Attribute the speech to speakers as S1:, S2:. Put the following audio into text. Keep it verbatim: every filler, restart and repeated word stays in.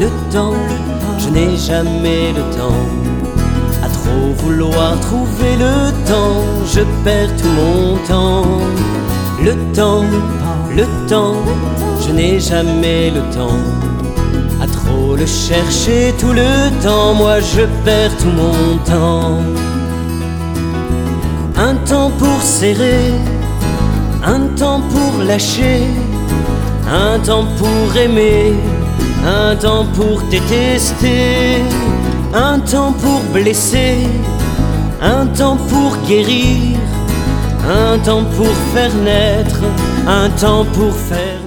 S1: le temps, je n'ai jamais le temps. À trop vouloir trouver le temps, je perds tout mon temps. Le temps, le temps, je n'ai jamais le temps. À trop le chercher tout le temps, moi je perds tout mon temps. Un temps pour serrer, un temps pour lâcher, un temps pour aimer, un temps pour détester, un temps pour blesser, un temps pour guérir, un temps pour faire naître, un temps pour faire